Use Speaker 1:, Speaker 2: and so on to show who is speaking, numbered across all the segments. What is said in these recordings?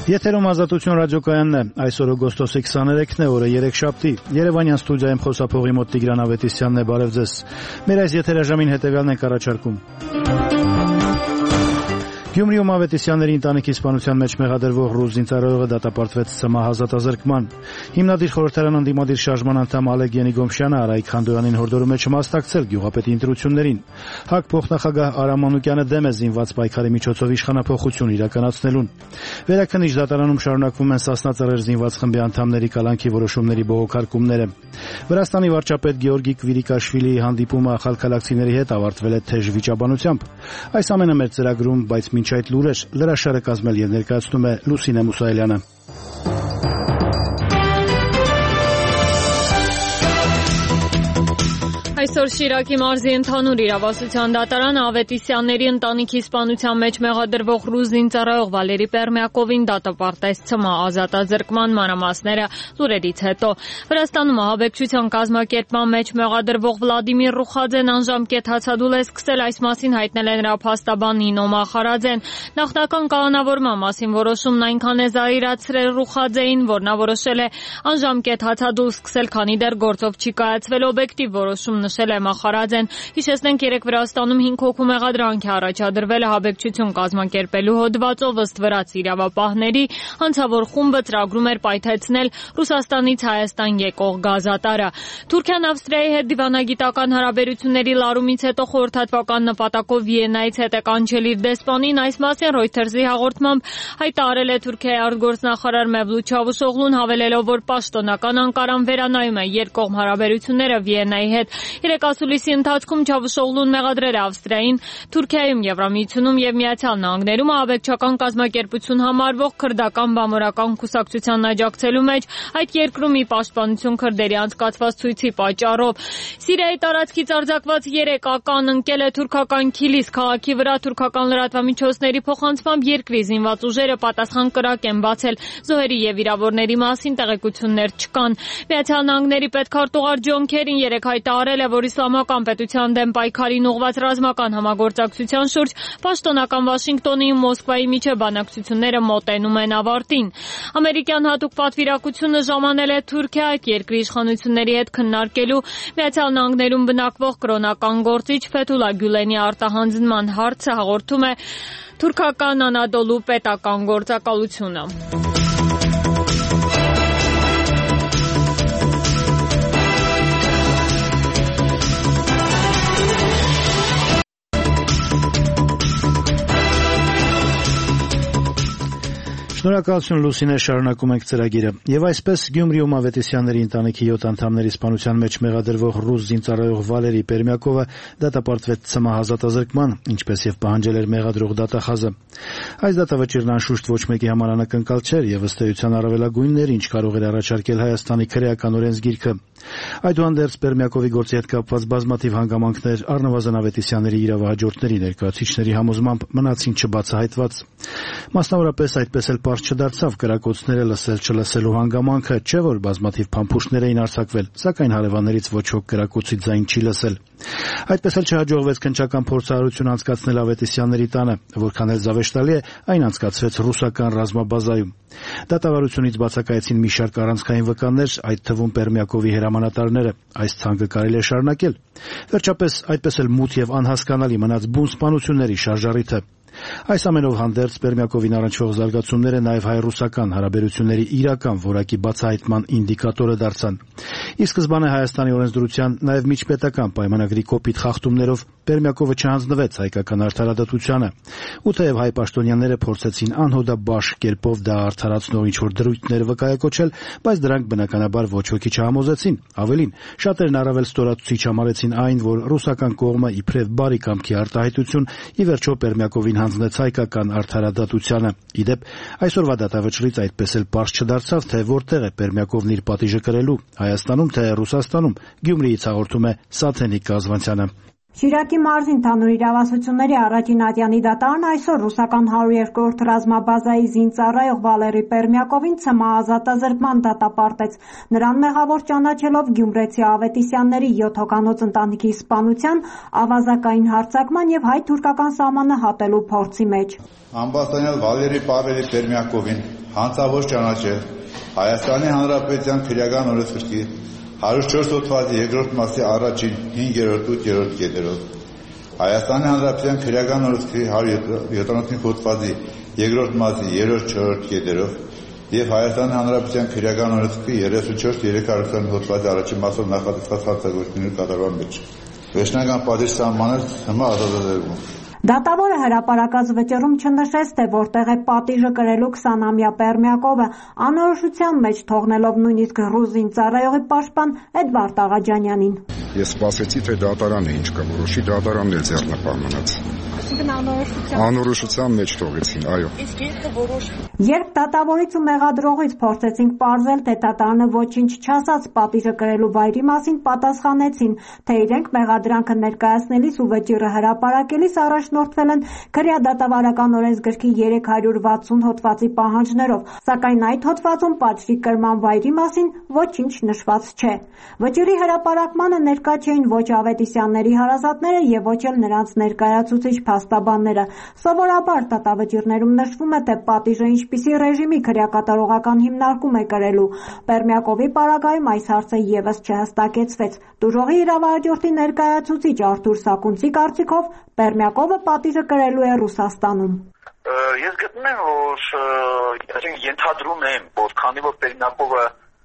Speaker 1: Եթերում Ազատություն ռադիոկայանն է, այսօր օգոստոսի 23-ն է, օրը երեքշաբթի, Երևանյան ստուդիայում խոսափողի մոտ Տիգրան Ավետիսյանն է, բարև ձեզ, մեր այս եթերաժամին հետևյալն ենք առաջարկում. Գյումրիում Ավետիսյանների ընտանիքի սպանության մեջ մեղադրվող ռուս զինծառայողը դատապարտվեց ՍՄ ազատազրկման։ Հիմնադիր խորհրդարան ընդդիմադիր շարժման անդամ Ալեկ Ենիգոմշյանը Արայիկ Խանդոյանին հորդորում է չմասնակցել գյուղապետի ընտրություններին։ ՀԱԿ փոխնախագահ Արամ Մանուկյանը դեմ է զինված պայքարի միջոցով իշխանափոխություն իրականացնելուն։ Վերաքննիչ դատարանում շարունակվում են Սասնա Ծռեր զինված խմբի անդամների կալանքի որոշումների բողոքարկումները։ Վրաստանի վարչապետ Գեորգի Կվիրիկաշվիլիի հանդիպումը խալքալակցիների հետ ավարտվել է թեժ վիճաբանությամբ։ Այս ամենը մեր ծրագրում, բայց մինչ այդ լուրեր լրաշարը կազմել եւ ներկայացնում է Լուսինե Մուսայելյանը։
Speaker 2: Այսօր Շիրակի մարզի ընդհանուր իրավասության դատարանը Ավետիսյանների ընտանիքի սպանության մեջ մեղադրվող ռուս զինծառայող Վալերի Պերմյակովին դատապարտեց ՑՄ ազատազրկման մանրամասները լուրերից հետո։ Վրաստանում ահաբեկչության կազմակերպման մեջ մեղադրվող Վլադիմիր Ռուխաձեն անժամկետ հացադուլ է սկսել, այս մասին հայտնել է նրա փաստաբան Նինո Մախարաձեն։ Նախնական կանոնավորման մասին որոշումն այնքան է զայրացրել Ռուխաձեին, որ նա որոշել է անժամկետ հացադուլ սկսել, քանի դեռ գործով չի կայացվել օբյեկտիվ որոշում, նշել է Մախարաձեն։ Հիշեցնենք, երեկ Վրաստանում 5 հոգու մեղադրանք է առաջադրվել ահաբեկչություն կազմակերպելու հոդվածով, ըստ վրաց իրավապահների, հանցավոր խումբը ծրագրում էր պայթեցնել Ռուսաստանից Հայաստան եկող գազատարը։ Թուրքիան Ավստրիայի հետ դիվանագիտական հարաբերությունների լարումից հետո խորհրդատվական նպատակով Վիեննայից հետ է կանչել իր դեսպանին, այս մասին Reuters-ի հաղորդմամբ հայտարարել է Թուրքիայի արտգործնախարար Մևլութ Չավուշօղլուն, հավելելով, որ պաշտոնական Անկարան վերանայում է երկկողմ հարաբերությունները Վիեննայի հետ։ Երեկ ասուլիսի ընթացքում Չավուշօղլուն մեղադրել է Ավստրիային, Թուրքիայում, Եվրամիությունում եւ Միացյալ Նահանգներում ահաբեկչական կազմակերպություն համարվող քրդական բամորական կուսակցությանն աջակցելու մեջ, այդ երկրում ի պաշտպանություն քրդերի անցկացված ցույցի պատճառով։ Սիրիայի տարածքից արձակված 3 ական ընկել է թուրքական Քիլիս քաղաքի վրա, թուրքական լրատվամիջոցների փոխանցմամբ երկրի զինված ուժերը պատասխան կրակ են բացել, զոհերի եւ վիրավորների մասին տեղեկություններ չկան։ Միացյալ Նահանգների պետքարտուղար Ջոն Քերին երեկ հայտարարել է, որ իսլամական պետության դեմ պայքարին ուղղված ռազմական համագործակցության շուրջ պաշտոնական Վաշինգտոնի ու Մոսկվայի միջև բանակցությունները մոտենում են ավարտին։ Ամերիկյան հատուկ պատվիրակությունը ժամանել է Թուրքիա այդ երկրի իշխանությունների հետ քննարկելու Միացյալ Նահանգներում բնակվող կրոնական գործիչ Ֆեթուլա Գյուլենի արտահանձնման հարցը, հաղորդում է թուրքական Անադոլու պետական գործակալությունը։
Speaker 1: Շնորհակալություն Լուսինե, շարունակում ենք ծրագիրը։ Եվ այսպես Գյումրիում Ավետիսյանների ընտանիքի 7 անդամների սպանության մեջ մեղադրվող ռուս զինծառայող Վալերի Պերմյակովը դատապարտվեց ՑՄ ազատազրկման, ինչպես եւ պահանջել էր մեղադրող դատախազը։ Այս դատավճիռն անշուշտ ոչ մեկի համար անակնկալ չէր եւ ըստ էության առավելագույններ, ինչ կարող էր առաջարկել Հայաստանի քրեական օրենսգիրքը։ Այդուհանդերձ Պերմյակովի գործի հետ կապված բազմաթիվ հանգամանքներ առնվազն Ավետիսյանների իրավահաջորդների ներկայացուցիչների համոզմամբ մնացին չբացահայտված։ Մասնավորապես այդպես էլ պարզ չդարձավ կրակոցները լսել-չլսելու հանգամանքը, չէ՞ որ բազմաթիվ փամփուշտներ էին արձակվել, սակայն հարևաններից ոչ ոք կրակոցի ձայն չի լսել։ Այդպես էլ չհաջողվեց քննչական փորձառություն անցկացնել Ավետիսյանների տանը, որքան էլ զավեշտալի է, այն անցկացվեց ռուսական ռազմաբազայում։ Դատավարությունից բացակայեցին մի շարք առանցքային վկաններ, այդ թվում Պերմյակովի հրամանատարները։ Այս ցանկը կարելի է շարունակել։ Վերջապես այդպես էլ մութ եւ անհասկանալի մնաց բուն սպանությունների շարժառիթը։ Այս ամենով հանդերձ Պերմյակովին առնչվող զարգացումները նաև հայ-ռուսական հարաբերությունների իրական որակի բացահայտման ինդիկատորը դարձան։ Ի սկզբանե Հայաստանի օրենսդրության նաև միջպետական պայմանագրի կոպիտ խախտումներով Պերմյակովը չհանձնվեց հայկական արդարադատությանը, ու թեև հայ պաշտոնյաները փորձեցին անհոդաբաշ կերպով դա արդարացնող ինչ-որ դրույթներ վկայակոչել, բայց դրանք բնականաբար ոչ ոքի չհամոզեցին։ Ավելին, շատերն առավել ստորացուցիչ համարեցին այն, որ ռուսական կողմը իբրև բարի կամքի արտահայտություն ի վերջո Պերմյակովին հանձնեց հայկական արդարադատությանը։ Իդեպ, այսօրվա դատավճռից այդպես էլ պարզ չդարձավ, թե որտեղ է Պերմյակովն իր պատիժը կրելու՝ Հայաստանում թե Ռուսաստանում։ Գյումրիից հաղորդում է Սաթենիկ Կազվանցյանը։
Speaker 3: Շիրակի մարզի ընդհանուր իրավասությունների առաջին ատյանի դատարանը այսօր ռուսական 102-րդ ռազմաբազայի զինծառայող Վալերի Պերմյակովին ՑՄ ազատազրկման դատապարտեց։ Նրան մեղավոր ճանաչելով գյումրեցի Ավետիսյանների 7 հոգանոց ընտանիքի սպանության, ավազակային հարձակման եւ հայ-թուրքական սահմանը հատելու փորձի մեջ։
Speaker 4: Ամբաստանյալ Վալերի Պավելի Պերմյակովին հանցավոր ճանաչել Հայաստանի Հանրապետության քրեական օրենսգրքի 104 հոդվածի երկրորդ մասի առաջին 5-րդ ու 8-րդ կետերով, Հայաստանի Հանրապետության քրեական օրենսգրքի 175 հոդվածի երկրորդ մասի 3-րդ 4-րդ կետերով եւ Հայաստանի Հանրապետության քրեական օրենսգրքի 34-320 հոդվածի առաջին մասով նախատեսված հանցագործությունների կատարման մեջ։ Վերջնական պատիժ սահմանել ՀՄ ազատազրկում։
Speaker 3: Դատավորը հրապարակած վճռում չնշեց, թե որտեղ է պատիժը կրելու 20-ամյա Պերմյակովը, անորոշության մեջ թողնելով նույնիսկ ռուս զինծառայողի պաշտպան Էդվարդ Աղաջանյանին։
Speaker 5: Ես սպասեցի, թե դատարանը ինչ կորոշի, դատարանն էլ ձեռնպահ մնաց։ Անորոշության մեջ թողեցին, այո։
Speaker 3: Իսկ ինքը որոշ։ Երբ դատավորից ու մեղադրողից փորձեցինք պարզել, թե դատարանը ոչինչ չասաց պատիժը կրելու վայրի մասին, պատասխանեցին, թե իրենք մեղադրանքը ներկայացնելիս ու վճիռը հրապարակելիս առաջնորդվել են քրեադատավարական օրենսգրքի 360 հոդվածի պահանջներով, սակայն այդ հոդվածում պատժի կրման վայրի մասին ոչինչ նշված չէ։ Վճիռի հրապարակմանը ներկա չէին ոչ Ավետիսյանների հարազատները եւ ոչ էլ նրանց ներկայացուցիչ փաստաբանները։ Սովորաբար դատավճիռներում նշվում է, թե պատիժը ինչպիսի ռեժիմի քրեակատարողական հիմնարկում է կրելու։ Պերմյակովի պարագայում այս հարցը եւս չհստակեցվեց։ Դուժողի իրավահաջորդի ներկայացուցիչ Արթուր Սակունցի կարծիքով Պերմյակովը պատիժը կրելու է Ռուսաստանում։
Speaker 6: Ես գտնում եմ, որ ենթադրում եմ, որ քանի որ Պերմյակովը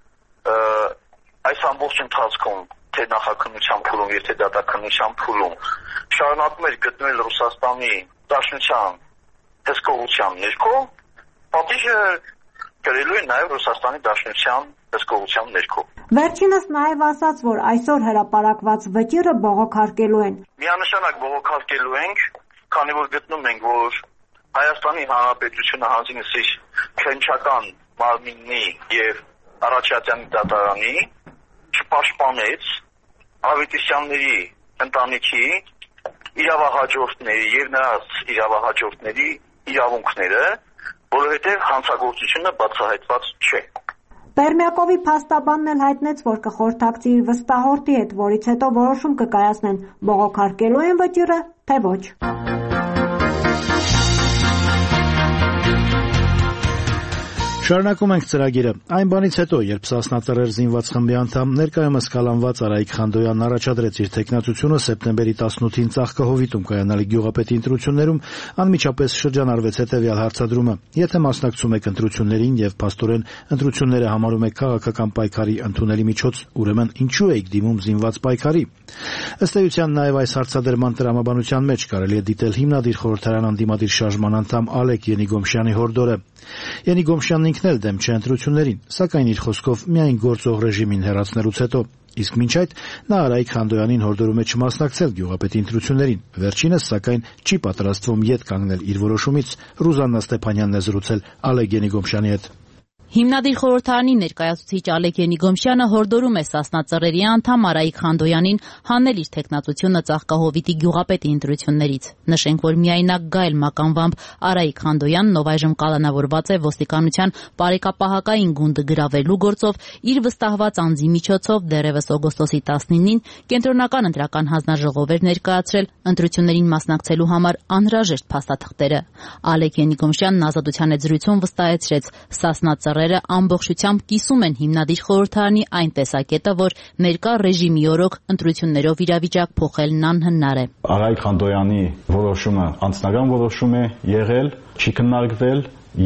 Speaker 6: այս ամբողջ ընթացքում թե նախաքննության փուլում եւ թե դատաքննության փուլում շարունակում էր գտնել Ռուսաստանի Դաշնության հսկողության ներքո, պատիժը կրելու է նաեւ Ռուսաստանի Դաշնության հսկողության ներքո։
Speaker 3: Վերջինս նաեւ ասաց, որ այսօր հրապարակված վճիռը բողոքարկելու են։
Speaker 6: Միանշանակ բողոքարկելու ենք, քանի որ գտնում ենք, որ Հայաստանի Հանրապետությունը հանձինս իր քննչական մարմինի եւ առաջատյանի դատարանի չպաշտպանեց Ավետիսյանների ընտանիքի իրավահաջորդների եւ նրանց իրավահաջորդների իրավունքները, որովհետեւ հանցագործությունը բացահայտված չէ։
Speaker 3: Պերմյակովի փաստաբանն էլ հայտնեց, որ կխորհրդակցի իր վստահորդի հետ, որից հետո որոշում կկայացնեն բողոքարկելու են վճիռը, թե ոչ։
Speaker 1: Շարունակում ենք ծրագիրը։ Այն բանից հետո, երբ Սասնա Ծռեր զինված խմբի անդամ ներկայումս կալանված Արայիկ Խանդոյանն առաջադրեց իր թեկնածությունը սեպտեմբերի 18-ին Ծաղկահովիտում կայանալի գյուղապետի ընտրություններում, անմիջապես շրջանառվեց հետևյալ հարցադրումը. եթե մասնակցում եք ընտրություններին եւ փաստորեն ընտրությունները համարում եք քաղաքական պայքարի ընդունելի միջոց, ուրեմն ինչու եք դիմում զինված պայքարի։ Ըստ էության նաեւ այս հարցադրման տրամաբանության մեջ կարելի է դիտել հիմնադիր խորհրդարան անդիմադիր շարժման անդամ Ալեկ Ենիգոմշյանի հորդորը։ Ենիգոմշյանն ինքն էլ դեմ չէ ընտրություններին, սակայն իր խոսքով միայն գործող ռեժիմին հեռացնելուց հետո։ Իսկ մինչ այդ նա Արայիկ Խանդոյանին հորդորում է չմասնակցել գյուղապետի ընտրություններին։ Վերջինս, սակայն, չի պատրաստվում ետ կանգնել իր որոշումից։ Ռուզաննա Ստեփանյանն է զրուցել Ալեկ Ենիգոմշյանի հետ։
Speaker 7: Հիմնադիր խորհրդարանի ներկայացուցիչ Ալեկ Ենիգոմշյանը հորդորում է Սասնա Ծռերի անդամ Արայիկ Խանդոյանին հանել իր թեկնածությունը Ծաղկահովիտի գյուղապետի ընտրություններից։ Նշենք, որ միայնակ Գայլ մականվամբ Արայիկ Խանդոյանն, ով այժմ կալանավորված է ոստիկանության բարեկապահակային գունդը գրավելու գործով, իր վստահված անձի միջոցով դեռևս օգոստոսի 19-ին կենտրոնական ընտրական հանձնաժողով էր ներկայացրել ընտրություններին մասնակցելու համար անհրաժեշտ փաստաթղթերը։ Ալեկ Ենիգոմշյանն Ազատության հետ զրույցում վստահեցրեց, Սասնա Ծռերը ամբողջությամբ կիսում են հիմնադիր խորհրդարանի այն տեսակետը, որ ներկա ռեժիմի օրոք ընտրություններով իրավիճակ փոխելն անհնար է։
Speaker 8: Արայիկ Խանդոյանի որոշումը անձնական որոշում է եղել, չի քննարկվել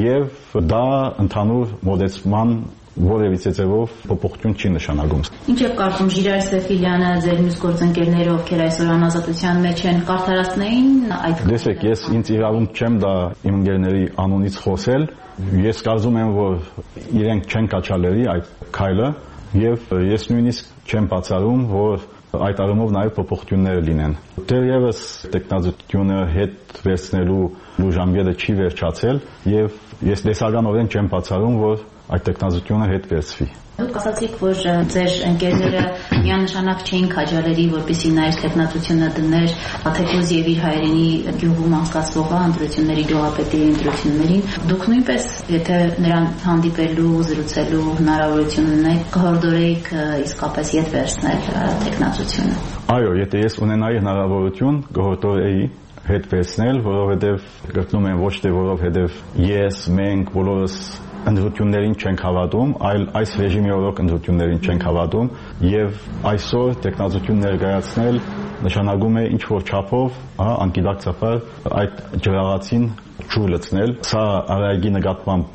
Speaker 8: եւ դա ընդհանուր մոդեցման որևիցե ձևով փոփոխություն չի նշանակում։
Speaker 7: Ինչ եք կարծում, Ժիրայր Սեֆիլյանը, ձեր մյուս գործընկերները, ովքեր այսօր անազատության մեջ են, կարդարացնեին այդ։
Speaker 8: Տեսեք, ես ինձ իրավունք չեմ դա իմ ընկերների անունից խոսել։ Ես կարծում եմ, որ իրենք չեն կաչալերի այդ քայլը եւ ես նույնիսկ չեմ բացառում, որ այդ առումով նաեւ փոփոխություններ լինեն։ Դեռևս տեխնազատությունը հետ վերցնելու ժամկետը չի վերջացել եւ ես դեսականորեն չեմ բացառում, որ այդ տեխնազությունը հետ վերցվի։
Speaker 7: Դուք ասացիք, որ ձեր ընկերները միանշանակ չէին քաջալերի, որպեսզի նա իր տեխնացությունը դներ թեկուզ եւ իր հայրենի գյուղում անցկացվող ընտրությունների գյուղապետի ընտրություններին։ Դուք նույնպես, եթե նրան հանդիպելու, զրուցելու հնարավորություն ունեք, կհորդորեիք իսկապես ետ վերցնել տեխնացությունը։ Այո,
Speaker 8: եթե ես ունենայի հնարավորություն, կհորդորեի հետ վերցնել, որովհետև գտնում եմ ոչ թե որովհետև ես, մենք բոլորս ընդրություններին չենք հավատում, այլ այս ռեժիմի օրոք ընդրություններին չենք հավատում եւ այսօր տեխնազություն ներկայացնել նշանակում է ինչ որ չափով, անկիդակցաբար այդ ջրաղացին ջուր լցնել։ Սա Արայիկի նկատմամբ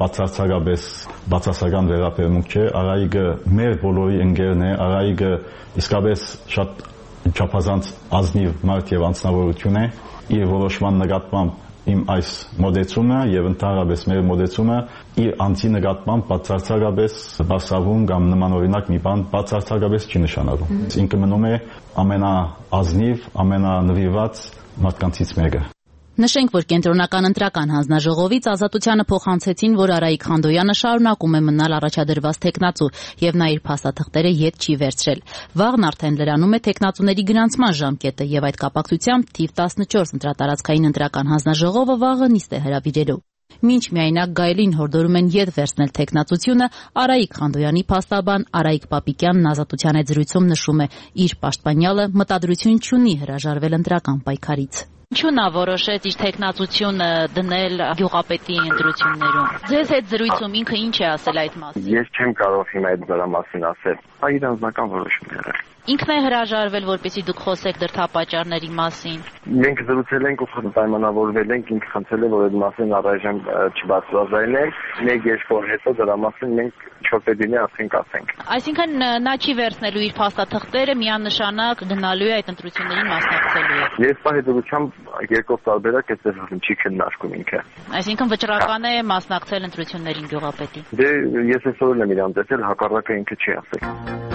Speaker 8: բացասական վերաբերմունք չէ, Արայիկը մեր բոլորի ընկերն է, Արայիկը իսկապես շատ չափազանց ազնիվ մարդ եւ անձնավորություն է, իր որոշման նկատմամբ իմ այս մոդեցումը եւ ընդհանրապես մեր մոդեցումը իր անձի նկատմամբ բացարձակապես բացառում կամ նմանօրինակ մի բան բացարձակապես չի նշանակում։ Ինքը մնում է ամենաազնիվ, ամենանվիրված մարդկանցից մեկը։
Speaker 7: Նշենք, որ կենտրոնական ընտրական հանձնաժողովից Ազատությանը փոխանցեցին, որ Արայիկ Խանդոյանը շարունակում է մնալ առաջադրված տեխնացու եւ նա իր փաստաթղթերը ետ չի վերցրել։ Վաղն արդեն լրանում է տեխնացուների գրանցման ժամկետը եւ այդ կապակցությամբ թիվ 14 ընտրատարածքային ընտրական հանձնաժողովը վաղը նիստ է հրավիրելու։ Մինչ միայնակ Գայլին հորդորում են ետ վերցնել տեխնացությունը, Արայիկ Խանդոյանի փաստաբան Արայիկ Պապիկյանն Ազատության հետ զրույցում նշում է, իր պաշտպանյալը մտադրություն չունի հրաժարվել ընտրական պայքարից։ Ինչու նա որոշեց իր տեխնացությունը դնել գյուղապետի ընտրություններում։ Ձեզ հետ զրույցում ինքը ինչ է ասել այդ մասին։
Speaker 9: Ես չեմ կարող հիմա այդ դրա մասին ասել։ Այդ անձնական որոշում է եղել։
Speaker 7: Ինքն է հրաժարվել, որպեսզի դուք խոսեք դրդապատճառների մասին։
Speaker 9: Մենք զրուցել ենք ու պայմանավորվել ենք, ինքը խնդրել է, որ այդ մասին առայժմ չբացվազայնենք, մեկ երկու օր հետո դրա մասին մենք չորպեդինի ասենք։
Speaker 7: Այսինքն նա չի վերցնելու իր փաստաթղթերը, միանշանակ գնալու է այդ ընտրություններին մասնակցելու է։
Speaker 9: Ես պահեդությամբ երկրորդ տարբերակ այդպես չի քննարկում ինքը։
Speaker 7: Այսինքն վճռական է մասնակցել ընտրություններին գյուղապետի։
Speaker 9: Դե ես այսօր եմ իրան տեսել, հակառակը ինքը չի ասել։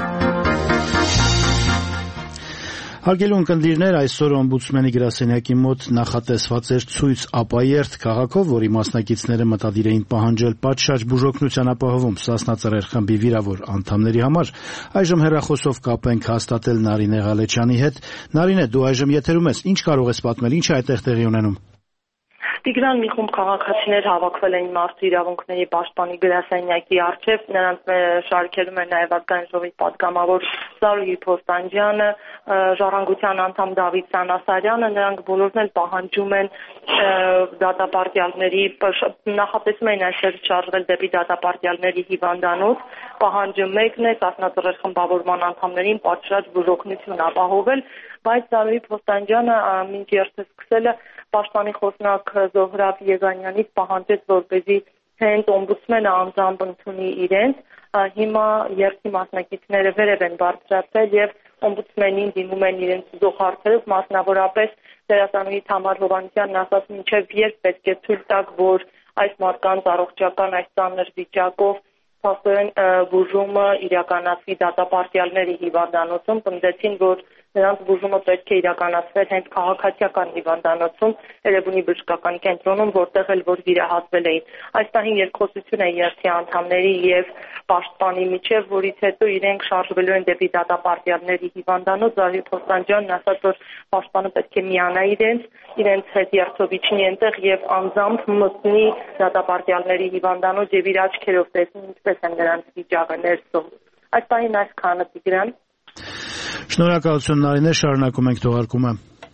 Speaker 1: Հարգելի ունկնդիրներ, այսօր օմբուդսմենի գրասենյակի մոտ նախատեսված էր ցույց ապաերթ քաղաքով, որի մասնակիցները մտադիր էին պահանջել պատշաճ բուժօգնության ապահովում Սասնա Ծռեր խմբի վիրավոր անդամների համար։ Այժմ հեռախոսով կապ ենք հաստատել Նարինե Ղալեչյանի հետ։ Նարինե, դու այժմ եթերում ես, ինչ կարող ես պատմել, ինչ է այդտեղ տեղի ունենում։
Speaker 10: Տիգրան, մի խումբ քաղաքացիներ հավաքվել էին Մարդու իրավունքների պաշտպանի գրասենյակի առջև, նրանց շարքերում էր նաև ազգային ժողովի պատգամավոր Զարուհի Փոստանջյանը, Ժառանգության անդամ Դավիթ Սանասարյանը, նրանք բոլորն էլ պահանջում են դատապարտյալների, նախատեսում էին այսօր շարժվել դեպի դատապարտյալների հիվանդանոց, պահանջը մեկն է Սասնա Ծռեր խմբավորման անդամներին պատշաճ բուժօգնություն ապահովել, բայց Զարուհի Փոստանջյանը մինչ երթը սկսելը Պաշտպանի խոսնակ Զոհրաբ Եգանյանից պահանջեց, որպեսզի հենց օմբուդսմենը անձամբ ընդունի իրենց, հիմա երթի մասնակիցները վերև են բարձրացել եւ օմբուդսմենին դիմում են իրենց զոհարթերով, մասնավորապես դերասանուհի Թամար Հովհաննիսյանն ասաց, մինչեւ երբ պետք է ցույց տաք, որ այս մարդկանց առողջական այս ծանր վիճակով փաստորեն բուժումը իրականացվի դատապարտյալների հիվանդանոցում, պնդեցին, որ նրանց բուժումը պետք է իրականացվեր հենց քաղաքացիական հիվանդանոցում, Էրեբունի բժշկական կենտրոնում, որտեղ էլ որ վիրահատվել էին։ Այս տարին երկխոսություն է երթի անդամների եւ պաշտպանի միջև, որից հետո իրենք շարժվելու են դեպի դատապարտյալների հիվանդանոց։ Զարուհի Փոստանջյանն ասաց, որ պաշտպանը պետք է միանա իրենց հետ երթով իջնի այնտեղ եւ անձամբ մտնի դատապարտյալների հիվանդանոց եւ իր աչքերով տեսնի ինչպես են նրանց վիճակը ներսում։ Այս տարին այսքանը, Տիգրան։
Speaker 1: Շնորհակալություն Նարինե, շարունակում ենք թողարկումը։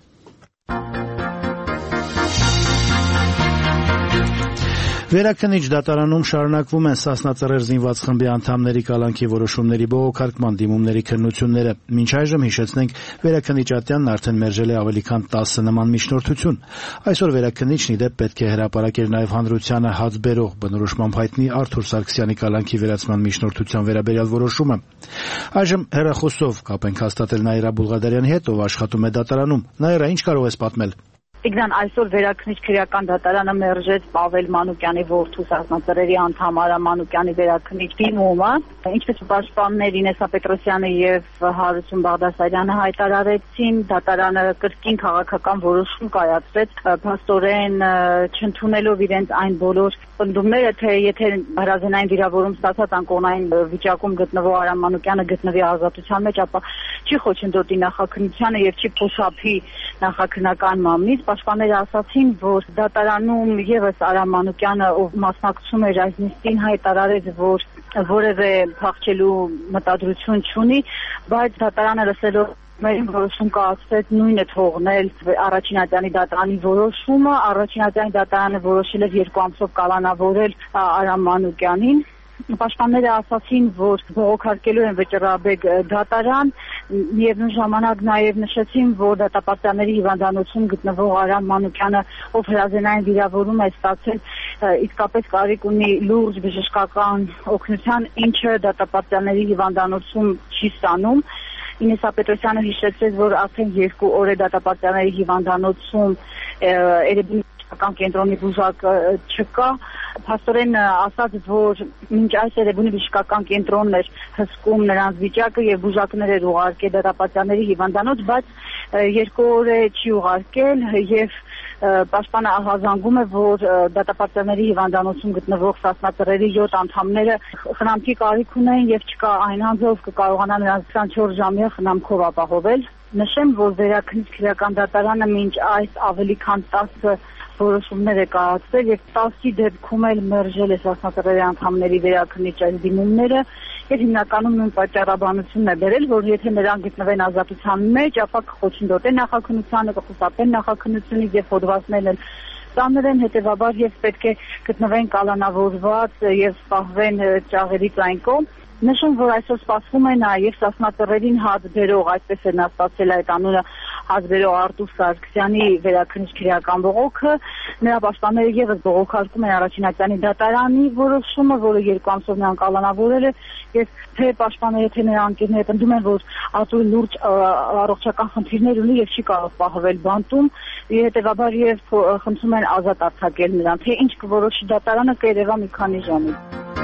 Speaker 1: Վերաքնիչ դատարանում շարունակվում են Սասնա Ծռեր զինված խմբի անդամների կալանքի որոշումների բողոքարկման դիմումների քննությունները։ Մինչ այժմ հիշեցնենք, Վերաքնիչ ատյանն արդեն մերժել է ավելի քան 10 նման միջնորդություն։ Այսօր Վերաքնիչն ի դեպ պետք է հրապարակեր նաև հանրությանը հաց բերող բնորոշմամբ հայտնի Արթուր Սարգսյանի կալանքի վերացման միջնորդության վերաբերյալ որոշումը։ Այժմ հեռախոսով կապ ենք հաստատել Նաիրա Բուլղադարյանի հետ, ով աշխատում է դատարանում։ Նաիրա, ինչ կարող ես պատմել։
Speaker 11: Տիգրան, այսօր վերաքննիչ քրեական դատարանը մերժեց Պավել Մանուկյանի որդու Սասնածռերի անդամ Արա Մանուկյանի վերաքննիչ դիմումը, ինչպես պաշտպաններ Ինեսա Պետրոսյանը եւ Հարություն Բաղդասարյանը հայտարարեցին, դատարանը կրկին քաղաքական որոշում կայացրեց, փաստորեն չընդունելով իրենց այն բոլոր պնդումները, թե եթե հրազենային վիրավորում ստացած անկողնային վիճակում գտնվող Արա Մանուկյանը գտնվի ազատության մեջ, ապա չի խոչընդոտի նախաքննությանը եւ չի փոշափի նախաքննական մամլից։ Պաշտպանները ասացին, որ դատարանում եւս Արա Մանուկյանը, ով մասնակցում էր այս նիստին, հայտարարեց, որ որևէ փախչելու մտադրություն չունի, բայց դատարանը լսելով Մերին որոշում կայացրեց նույնը թողնել առաջին ատյանի դատարանի որոշումը, առաջին ատյանի դատարանը որոշել էր 2 ամսով կալանավորել Արա Մանուկյանին։ Պաշտպանները ասացին, որ բողոքարկելու են Վճռաբեկ դատարան, միևնույն ժամանակ նաև նշեցին, որ դատապարտյալների հիվանդանոցում գտնվող Արա Մանուկյանը, ով հրազենային վիրավորում է ստացել, իսկապես կարիք ունի լուրջ բժշկական օգնության, ինչը դատապարտյալների հիվանդանոցում չի ստանում։ Ինեսա Պետրոսյանը հիշեցրեց, որ արդեն 2 օր է դատապարտյալների հիվանդանոցում Էրեբունի բժշկական կենտրոնի բուժակ չկա, փաստորեն ասաց, որ մինչ այս Էրեբունի բժշկական կենտրոնն էր հսկում նրանց վիճակը եւ բուժակներ էր ուղարկել դատապարտյալների հիվանդանոց, բայց 2 օր է չի ուղարկել եւ պաշտպանը ահազանգում է, որ դատապարտյալների հիվանդանոցում գտնվող Սասնածռերի 7 անդամները խնամքի կարիք ունեն եւ չկա այն անձը, ով կկարողանա նրանց 24 ժամյա խնամքով ապահովել։ Նշեմ, որ վերաքննիչ քրեական դատարանը մինչ այս ավելի քան 10 որոշումներ է կայացրել եւ 10-ի դեպքում էլ մերժել է Սասնածռերի անդամների վերաքննիչ այս դիմումները եւ հիմնականում նույն պատճառաբանությունն է բերել, որ եթե նրանք գտնվեն ազատության մեջ, ապա կխոչընդոտեն նախաքննությանը, կխուսափեն նախաքննությունից եւ հոդվածներն ծանր են, հետեւաբար եւ պետք է գտնվեն կալանավորված եւ սպահվեն ճաղերի ցանկով։ Նշում, որ այսօր սպասվում է նաև Սասնածռերին հաց բերող, այսպես է նա ստացել այդ անունը, հաց բերող Արտուր Սարգսյանի վերաքննիչ քրեական բողոքը, նրա պաշտպանները եւս բողոքարկում են առաջին ատյանի դատարանի որոշումը, որը 2 ամսով նրան կալանավորել է, եւ թե պաշտպանները, թե նրա անկերները պնդում են, որ Արտուրը լուրջ առողջական խնդիրներ ունի եւ չի կարող պահվել բանտում, հետեւաբար եւ խնդրում են ազատ արձակել նրան, թե ինչ կորոշի դատարանը կերևա մի քանի ժամի։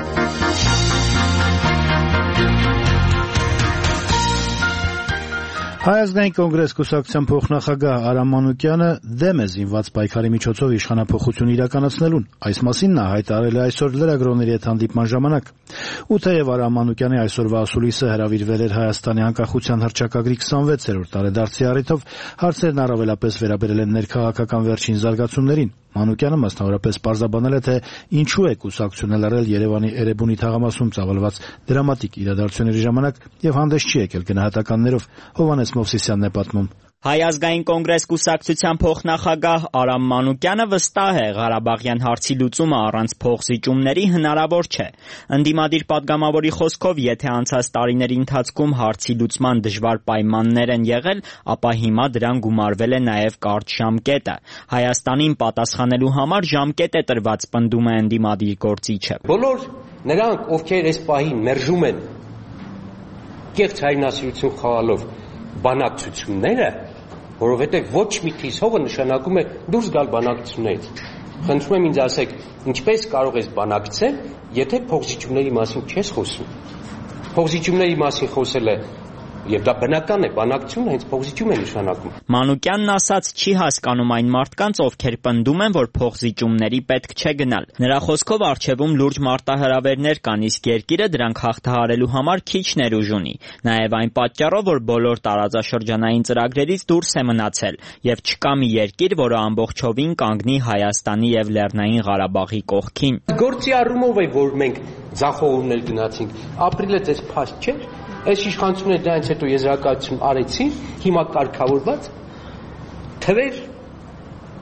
Speaker 1: Հայ ազգային կոնգրես կուսակցության փոխնախագահ Արա Մանուկյանը դեմ է զինված պայքարի միջոցով իշխանափոխություն իրականացնելուն։ Այս մասին նա հայտարարել է այսօր լրագրողների հետ հանդիպման ժամանակ։ Ու թեև Արա Մանուկյանի այսօրվա ասուլիսը հրավիրվել էր Հայաստանի անկախության հռչակագրի 26-րդ տարեդարձի առիթով, հարցերն առավելապես վերաբերել են ներքաղաքական վերջին զարգացումներին։ Մանուկյանը մասնավորապես պարզաբանել է, թե ինչու է կուսակցությունը լռել Երևանի Էրեբունի թաղամասում ծավալված դրամատիկ իրադարձությունների ժամանակ եւ հանդես չի եկել գնահատականներով։ Հովհաննես Մովսիսյանն է պատմում։
Speaker 12: Հայ ազգային կոնգրես կուսակցության փոխնախագահ Արամ Մանուկյանը վստահ է, Ղարաբաղյան հարցի լուծումը առանց փոխզիջումների հնարավոր չէ։ Ընդդիմադիր падգամավորի խոսքով, եթե անցած տարիների ընթացքում հարցի լուծման դժվար պայմաններ են եղել, ապա հիմա դրան գումարվել է նաև կարճ ժամկետը։ Հայաստանին պատասխանելու համար ժամկետ է տրված, պնդում է ընդդիմադիր գործիչը։
Speaker 13: Բոլոր նրանք, ովքեր այս պահին մերժում են կեղծ հայրենասիրություն խաղալով բանակցությունները, որովհետև ոչ մի քիչ հողը նշանակում է դուրս գալ բանակցություններից։ Խնդրում եմ ինձ ասեք, ինչպես կարող ես բանակցել, եթե փոխզիջումների մասին չես խոսում։ Փոխզիջումների մասին խոսելը եւ դա բնական է, բանակցությունը հենց փոխզիջում է նշանակում։
Speaker 12: Մանուկյանն ասաց, չի հասկանում այն մարդկանց, ովքեր պնդում են, որ փոխզիջումների պետք չէ գնալ։ Նրա խոսքով առջևում լուրջ մարտահրավերներ կան, իսկ երկիրը դրանք հաղթահարելու համար քիչ ներուժ ունի։ Նաեւ այն պատճառով, որ բոլոր տարածաշրջանային ծրագրերից դուրս է մնացել եւ չկա մի երկիր, որը ամբողջովին կանգնի Հայաստանի եւ Լեռնային Ղարաբաղի կողքին։
Speaker 13: Գործի առումով է, որ մենք ձախողումներ գնացինք, ապրիլը դες փաստ չէր։ Այս իշխանությունները դրանից հետո եզրակացություն արեցին, հիմա կարգավորված թվեր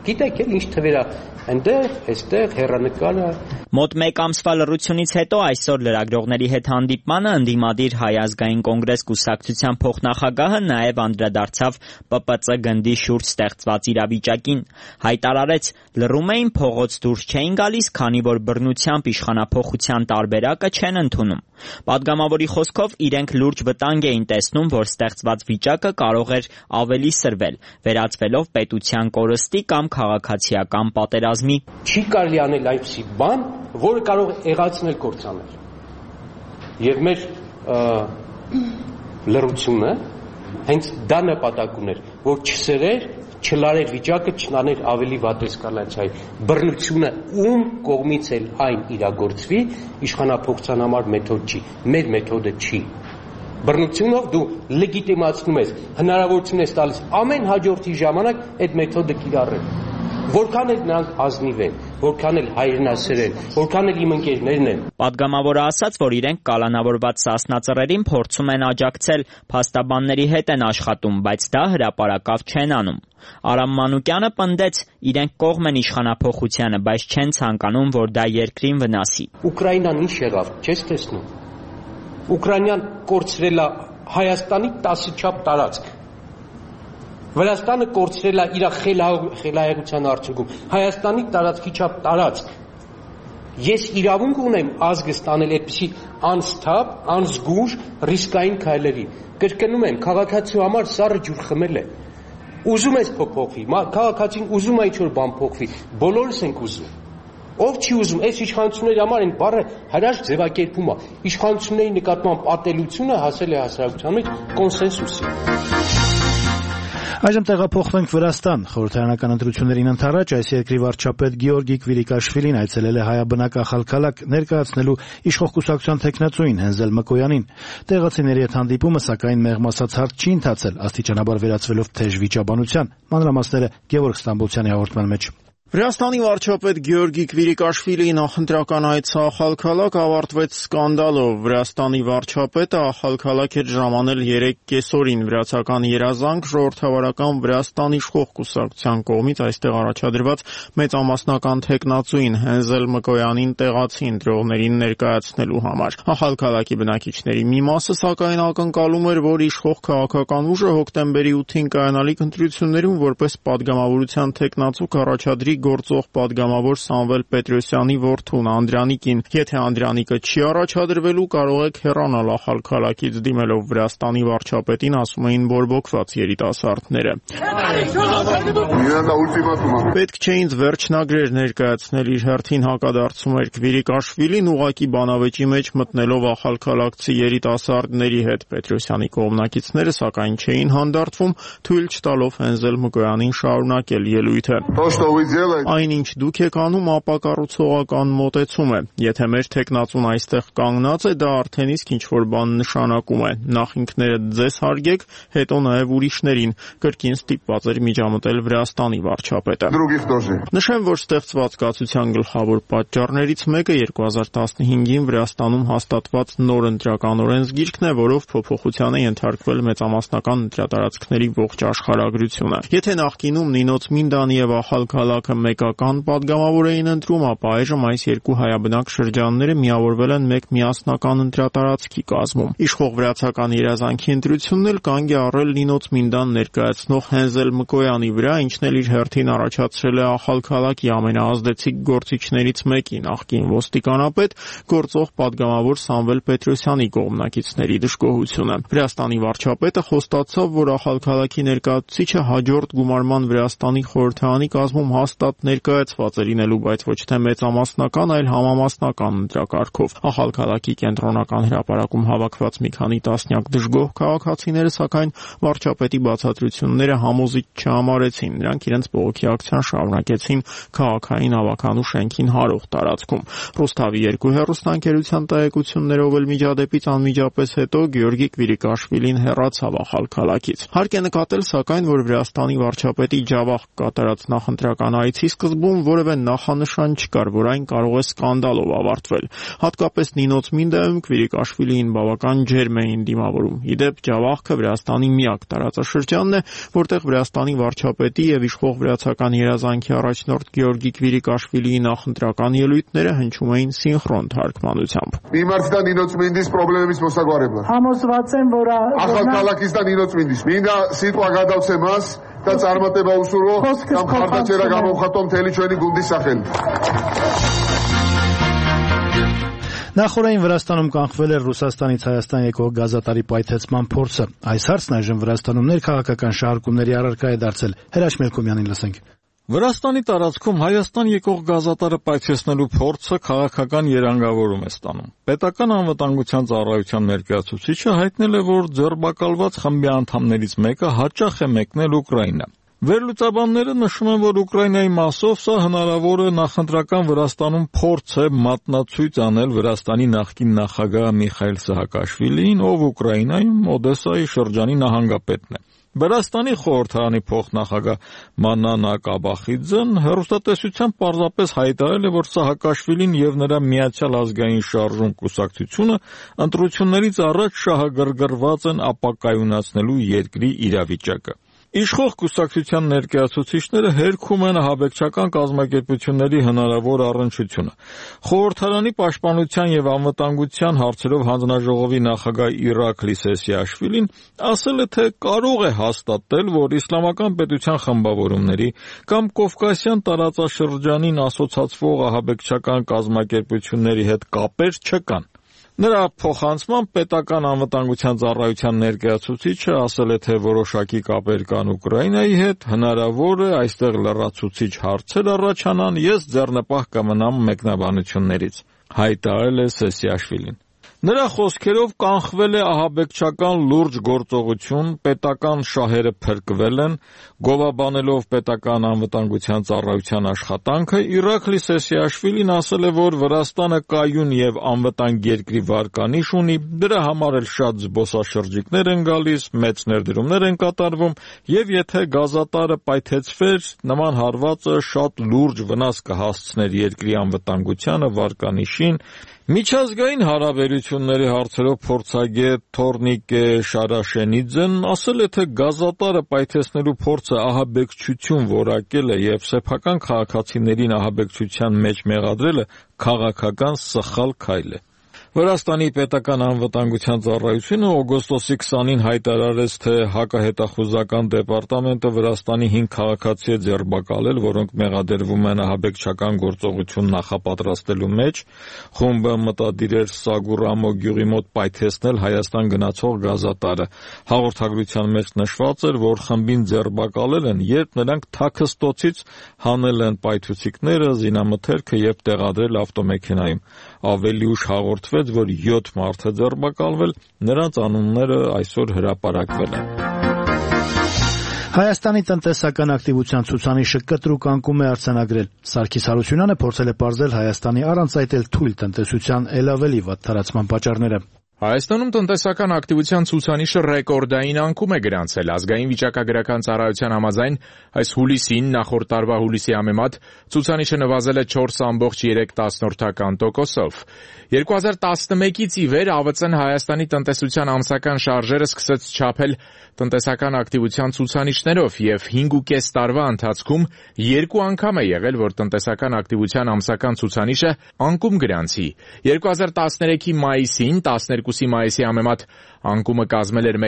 Speaker 13: Գիտեք էլ ինչ թվեր է այնտեղ, այստեղ հեռանկարը։
Speaker 12: Մոտ 1 ամսվա լռությունից հետո այսօր լրագրողների հետ հանդիպմանը ընդդիմադիր Հայ ազգային կոնգրես կուսակցության փոխնախագահը նաև անդրադարձավ ՊՊԾ գնդի շուրջ ստեղծված իրավիճակին, հայտարարեց, լռում էին, փողոց դուրս չէին գալիս, քանի որ բռնությամբ իշխանափոխության տարբերակը չեն ընդունում։ Պատգամավորի խոսքով իրենք լուրջ վտանգ էին տեսնում, որ ստեղծված վիճակը կարող էր ավելի սրվել, վերածվելով պետության կորստի կամ քաղաքացիական պատերազմի։
Speaker 13: Չի կարելի անել այնպիսի բան, որը կարող է եղացնել կործանել։ Եվ մեր լռությունը հենց դա նպատակ ուներ, որ չսրեր, չլարեր վիճակը, չնաներ ավելի վատ էսկալացիայի։ Բռնությունը ում կողմից էլ այն իրագործվի, իշխանափոխության համար մեթոդ չի, մեր մեթոդը չի։ Բռնությունով դու լեգիտիմացնում ես, հնարավորություն ես տալիս ամեն հաջորդի ժամանակ այդ մեթոդը կիրառել։ Որքան էլ նրանք ազնիվ են, որքան էլ հայրենասեր են, որքան էլ իմ ընկերներն են։
Speaker 12: Պատգամավորը ասաց, որ իրենք կալանավորված սասնածռերին փորձում են աջակցել, փաստաբանների հետ են աշխատում, բայց դա հրապարակավ չեն անում։ Արամ Մանուկյանը պնդեց, իրենք կողմ են իշխանափոխությանը, բայց չեն ցանկանում, որ դա երկրին վնասի։
Speaker 13: Ուկրաինան ինչ եղավ, չես տեսնում։ Ուկրաինան կորցրել է Հայաստանի 10 չափ տարածք։ Վրաստանը կորցրել է իր խելահեղության արդյունքում Հայաստանի տարածքի չափ տարածք։ Ես իրավունք ունեմ ազգը ստանել այդպիսի անսթափ, անզգույշ, ռիսկային քայլերի։ Կրկնում եմ, քաղաքացու համար սառը ջուր խմել է։ Ուզում ես փոխվի, քաղաքացին ուզում է ինչ-որ բան փոխվի, բոլորս ենք ուզում։ Ով չի ուզում, այս իշխանությունների համար այն բառը հրաշք ձևակերպում է։ Իշխանությունների նկատմամբ ատելությունը հասել է հասարակության մեջ կոնսենսուսի։
Speaker 1: Այժմ տեղափոխվենք Վրաստան։ Խորհրդարանական ընտրություններին ընդառաջ այս երկրի վարչապետ Գեորգի Կվիրիկաշվիլին այցելել է հայաբնակ Ախալքալակ ներկայացնելու իշխող կուսակցության թեկնածուին Հենզել Մկոյանին։ Տեղացիների հետ հանդիպումը, սակայն մեղմ ասած հարց չի ընթացել, աստիճանաբար վերածվելով թեժ վիճաբանության։ Մանրամասները Գևորգ Ստամբոլցյանի հաղորդման մեջ։
Speaker 14: Վրաստանի վարչապետ Գեորգի Կվիրիկաշվիլիի նախընտրական այցը Ախալքալակ ավարտվեց սկանդալով։ Վրաստանի վարչապետը Ախալքալակ էր ժամանել 3 կեսօրին։ Վրացական երազանք ժողովրդավարական Վրաստան իշխող կուսակցության կողմից այստեղ առաջադրված մեծամասնական թեկնածուին Հենզել Մկոյանին տեղացի ընտրողներին ներկայացնելու համար։ Ախալքալակի բնակիչների մի մասը սակայն ակնկալում էր, որ իշխող քաղաքական ուժը հոկտեմբերի 8-ին կայանալիք ընտրություններում որպես падգամավորության թեկնածու կառաջադրի գործող падգամավոր Սամվել Պետրոսյանի որդուն Անդրանիկին։ Եթե Անդրանիկը չի առաջադրվելու, կարող եք հեռանալ Ախալքալակից, դիմելով Վրաստանի վարչապետին, ասում էին բորբոքված երիտասարդները։ Պետք չէ ինձ վերջնագրեր ներկայացնել, իր հերթին հակադարձում էր Կվիրիկաշվիլին, ուղղակի բանավեճի մեջ մտնելով ախալքալակցի երիտասարդների հետ։ Պետրոսյանի կողմնակիցները սակայն չէին հանդարտվում, թույլ չտալով Հենզել Մկոյանին շարունակել ելույթը։ Այն ինչ դուք եք անում, ապակառուցողական մոտեցում է։ Եթե մեր թեկնածուն այստեղ կանգնած է, դա արդեն իսկ ինչ-որ բան նշանակում է։ Նախ ինքներդ ձեզ հարգեք, հետո նաև ուրիշներին, կրկին ստիպված էր միջամտել Վրաստանի վարչապետը։ Նշեմ, որ ստեղծված կացության գլխավոր պատճառներից մեկը 2015-ին Վրաստանում հաստատված նոր ընտրական օրենսգիրքն է, որով փոփոխության է ենթարկվել մեծամասնական ընտրատարածքների ողջ աշխարհագրությունը։ Եթե նախկինում Նինոց Մինդան եւ Ախալքալակը մեկական падգամավոր էին ընտրում, ապա այժմ այս երկու հայաբնակ շրջանները միավորվել են մեկ միասնական ընտրատարածքի կազմում։ Իշխող վրացական երազանքի ընտրությունն էլ կանգ է առել Նինոց Մինդան ներկայացնող Հենզել Մկոյանի վրա, ինչն էլ իր հերթին առաջացրել է Ախալքալակի ամենաազդեցիկ գործիչներից մեկի, նախկին ոստիկանապետ, գործող падգամավոր Սամվել Պետրոսյանի կողմնակիցների դժգոհությունը։ Վրաստանի վարչապետը խոստացավ, որ Ախալքալակի ներկայացուցիչը հաջորդ գումարման Վրաստանի խորհրդարանի կազմում հաստատ ներկայացված է լինելու, բայց ոչ թե մեծամասնական, այլ համամասնական ընտրակարգով։ Ախալքալակի կենտրոնական հրապարակում հավաքված մի քանի տասնյակ դժգոհ քաղաքացիները, սակայն վարչապետի բացատրությունները համոզիչ չհամարեցին։ Նրանք իրենց բողոքի ակցիան շարունակեցին քաղաքային ավականու շենքին հարող տարածքում։ Ռուսթավի 2 հեռուստաընկերության տեղեկություններով էլ միջադեպից անմիջապես հետո Գեորգի Կվիրիկաշվիլին հեռացավ Ախալքալակից։ Հարկ է նկատել, սակայն, որ Վրաստանի վարչապետի Ջավախ կատարած նախընտրական այցի բացի սկզբում որևէ նախանշան չկար, որ այն կարող է սկանդալով ավարտվել։ Հատկապես Նինոց Մինդայում Քվիրիկաշվիլիին բավական ջերմ էին դիմավորում։ Իդեպ Ջավախքը Վրաստանի միակ տարածաշրջանն է, որտեղ Վրաստանի վարչապետի եւ իշխող վրացական երազանքի առաջնորդ Գեորգի Քվիրիկաշվիլիի նախընտրական ելույթները հնչում էին սինխրոն թարգմանությամբ։
Speaker 15: Միմարցի და Նինոց Մինդის პრობლემების მოსაგვარებლად։
Speaker 16: Համոզված եմ, որ
Speaker 15: ახალქალაქის და Նինոց Մինդის მინდა სიტყვა გადავცე მას და წარმატება უსურვო და მხარდაჭერა გამოვხატო მთელი ჩვენი გუნდის სახელით։
Speaker 1: Նախորդին Վրաստանում կանխվել էր Ռուսաստանից Հայաստան եկող գազատարի պայթեցման փորձը։ Այս հարցն այժմ Վրաստանում ներքաղաքական շահարկումների առարկա է դարձել։ Հրաշ Մելքոմյանին լսենք։
Speaker 17: Վրաստանի տարածքում Հայաստան եկող գազատարը պայթեցնելու փորձը քաղաքական երանգավորում է ստանում։ Պետական անվտանգության ծառայության ներկայացուցիչը հայտնել է, որ ձերբակալված խմբի անդամներից մեկը հաճախ է մեկնել Ուկրաինա։ Վերլուծաբանները նշում են, որ Ուկրաինայի մասով սա հնարավոր է նախընտրական Վրաստանում փորձ է մատնացույց անել Վրաստանի նախկին նախագահ Միխայիլ Սահակաշվիլիին, ով Ուկրաինայում Օդեսայի շրջանի նահանգապետն է։ Վրաստանի խորհրդարանի փոխնախագահ Մանանա Կաբախիձեն հեռուստատեսությամբ պարզապես հայտարարել է, որ Սահակաշվիլին եւ նրա Միացյալ ազգային շարժում կուսակցությունը ընտրություններից առաջ շահագրգռված են ապակայունացնելու երկրի իրավիճակը։ Իշխող կուսակցության ներկայացուցիչները հերքում են ահաբեկչական կազմակերպությունների հնարավոր առնչությունը։ Խորհրդարանի պաշտպանության եւ անվտանգության հարցերով հանձնաժողովի նախագահ Իրաքլի Սեսիաշվիլին ասել է, թե կարող է հաստատել, որ իսլամական պետության խմբավորումների կամ Կովկասյան տարածաշրջանին ասոցացվող ահաբեկչական կազմակերպությունների հետ կապեր չկան։ Նրա փոխանցմամբ պետական անվտանգության ծառայության ներկայացուցիչը ասել է, թե որոշակի կապեր կան Ուկրաինայի հետ, հնարավոր է այստեղ լրացուցիչ հարցեր առաջանան, ես ձեռնպահ կմնամ մեկնաբանություններից, հայտարարել է Սեսիաշվիլին։ Նրա խոսքերով կանխվել է ահաբեկչական լուրջ գործողություն, պետական շահերը փրկվել են, գովաբանելով պետական անվտանգության ծառայության աշխատանքը, Իրաքլի Սեսիաշվիլին ասել է, որ Վրաստանը կայուն եւ անվտանգ երկրի վարկանիշ ունի, դրա համար էլ շատ զբոսաշրջիկներ են գալիս, մեծ ներդրումներ են կատարվում, եւ եթե գազատարը պայթեցվեր, նման հարվածը շատ լուրջ վնաս կհասցներ երկրի անվտանգությանը, վարկանիշին։ Միջազգային հարաբերությունների հարցերով փորձագետ Թորնիկե Շարաշենիձեն ասել է, թե գազատարը պայթեցնելու փորձը ահաբեկչություն որակել է եւ սեփական քաղաքացիներին ահաբեկչության մեջ մեղադրելը քաղաքական սխալ քայլ է։ Վրաստանի պետական անվտանգության ծառայությունը օգոստոսի 20-ին հայտարարեց, թե հակահետախուզական դեպարտամենտը Վրաստանի 5 քաղաքացի է ձերբակալել, որոնք մեղադրվում են ահաբեկչական գործողություն նախապատրաստելու մեջ։ Խումբը մտադիր էր Սագուրամո գյուղի մոտ պայթեցնել Հայաստան գնացող գազատարը։ Հաղորդագրության մեջ նշված էր, որ խմբին ձերբակալել են, երբ նրանք թաքստոցից հանել են պայթուցիկները, զինամթերքը եւ տեղադրել ավտոմեքենայում։ Ավելի ուշ հաղորդվեց, որ 7 մարդ է ձերբակալվել, նրանց անունները այսօր հրապարակվել են։
Speaker 1: Հայաստանի տնտեսական ակտիվության ցուցանիշը կտրուկ անկում է արձանագրել։ Սարգիս Հարությունյանը փորձել է պարզել Հայաստանի առանց այդ էլ թույլ տնտեսության էլ ավելի վատ թարացման պատճառները։
Speaker 18: Հայաստանում տնտեսական ակտիվության ցուցանիշը ռեկորդային անկում է գրանցել։ Ազգային վիճակագրական ծառայության համաձայն այս հուլիսին նախորդ տարվա հուլիսի համեմատ ցուցանիշը նվազել է 4.3%-ով։ 2011-ից ի վեր ԱՎԾ-ն Հայաստանի տնտեսության ամսական շարժերը սկսեց չափել տնտեսական ակտիվության ցուցանիշներով եւ 5.5 տարվա ընթացքում 2 անգամ է եղել, որ տնտեսական ակտիվության ամսական ցուցանիշը անկում գրանցի։ 2013-ի մայիսին 12-ի մայիսի համեմատ անկումը կազմել էր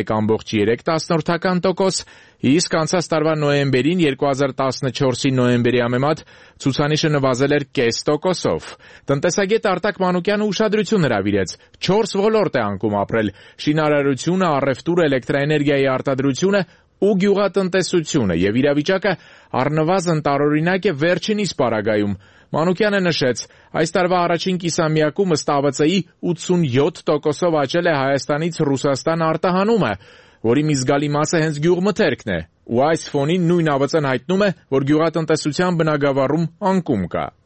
Speaker 18: 1.3%, իսկ անցած տարվա նոյեմբերին 2014-ի նոյեմբերի համեմատ ցուցանիշը նվազել էր 0.5%-ով։ Տնտեսագետ Արտակ Մանուկյանը ուշադրություն հրավիրեց 4 ոլորտ է անկում ապրել՝ շինարարությունը, առևտուրը, էլեկտրաէներգիայի արտադրությունը ու գյուղատնտեսությունը, եւ իրավիճակը առնվազն տարօրինակ է վերջինիս պարագայում։ Մանուկյանը նշեց, այս տարվա առաջին կիսամյակում ըստ ԱՎԾ-ի 87%-ով աճել է Հայաստանից Ռուսաստան արտահանումը, որի մի զգալի մասը հենց գյուղմթերքն է, ու այս ֆոնին նույն ԱՎԾ-ն հայտնում է, որ գյուղատնտեսության բնագավառում անկում կա։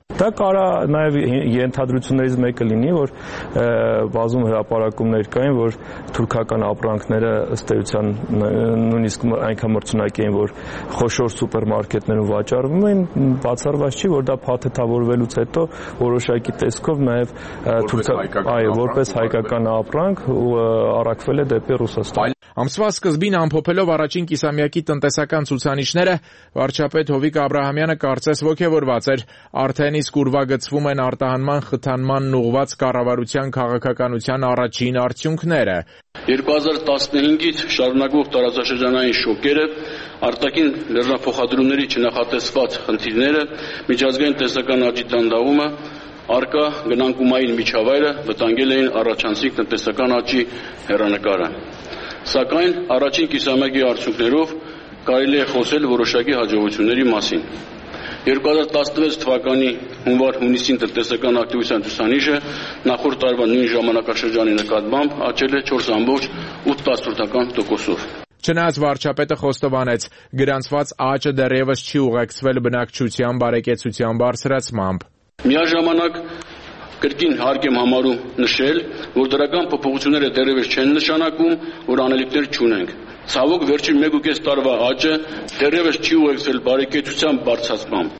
Speaker 16: Դա կարա նաև ենթադրություններից մեկը լինի, որ բազում հրապարակումներ կային, որ թուրքական ապրանքները ըստ էության նույնիսկ այնքան մրցունակ էին, որ խոշոր սուպերմարկետներում վաճառվում էին, բացառված չի, որ դա փաթեթավորվելուց հետո որոշակի տեսքով նաև որպես հայկական ապրանք առաքվել է դեպի Ռուսաստան։
Speaker 18: Ամսվա սկզբին ամփոփելով առաջին կիսամյակի տնտեսական ցուցանիշները, վարչապետ Հովիկ Աբրահամյանը կարծես ոգևորված էր, արդեն իսկ ուրվագծվում են արտահանման խթանման ուղղված կառավարության քաղաքականության առաջին արդյունքները։
Speaker 19: 2015-ից շարունակվող տարածաշրջանային շոկերը, արտաքին լեռնափոխադրումների չնախատեսված խնդիրները, միջազգային տնտեսական աճի դանդաղումը, առկա գնանկումային միջավայրը վտանգել էին առաջանցիկ տնտեսական աճի հեռանկարը։ Սակայն առաջին կիսամյակի արդյունքներով կարելի է խոսել որոշակի հաջողությունների մասին։ 2016 թվականի հունվար-հունիսին տնտեսական ակտիվության ցուցանիշը նախորդ տարվա նույն ժամանակաշրջանի նկատմամբ աճել է 4.8%-ով։
Speaker 18: Չնայած վարչապետը խոստովանեց, գրանցված աճը դեռևս չի ուղեկցվել բնակչության բարեկեցության բարձրացմամբ։
Speaker 19: Միաժամանակ կրկին հարկ եմ համարում նշել, որ դրական փոփոխությունները դեռևս չեն նշանակում, որ անելիքներ չունենք։ Ցավոք վերջին 1.5 տարվա աճը դեռևս չի ուղեկցվել բարեկեցության բարձրացմամբ։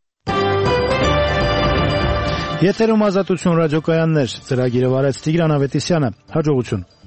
Speaker 1: Եթերում Ազատություն ռադիոկայաններ, ծրագիրը վարեց Տիգրան Ավետիսյանը, հաջողություն։